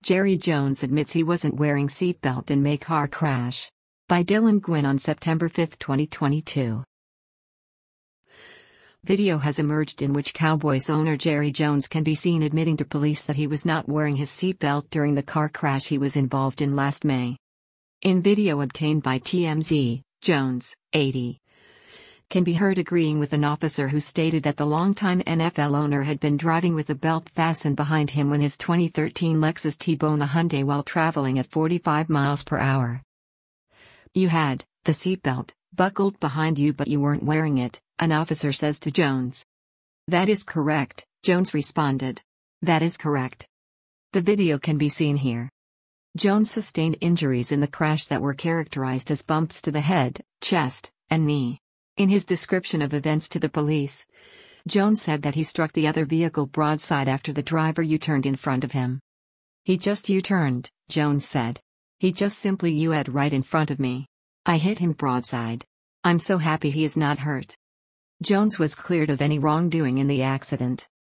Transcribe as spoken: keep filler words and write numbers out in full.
Jerry Jones admits he wasn't wearing seatbelt in May car crash. By Dylan Gwynn on September fifth, twenty twenty-two. Video has emerged in which Cowboys owner Jerry Jones can be seen admitting to police that he was not wearing his seatbelt during the car crash he was involved in last May. In video obtained by T M Z, Jones, eighty, can be heard agreeing with an officer who stated that the longtime N F L owner had been driving with a belt fastened behind him when his twenty thirteen Lexus T-boned a Hyundai while traveling at forty-five miles per hour. "You had the seatbelt buckled behind you, but you weren't wearing it," an officer says to Jones. "That is correct," Jones responded. "That is correct." The video can be seen here. Jones sustained injuries in the crash that were characterized as bumps to the head, chest, and knee. In his description of events to the police, Jones said that he struck the other vehicle broadside after the driver U-turned in front of him. "He just U-turned," Jones said. "He just simply U-ed right in front of me. I hit him broadside. I'm so happy he is not hurt." Jones was cleared of any wrongdoing in the accident.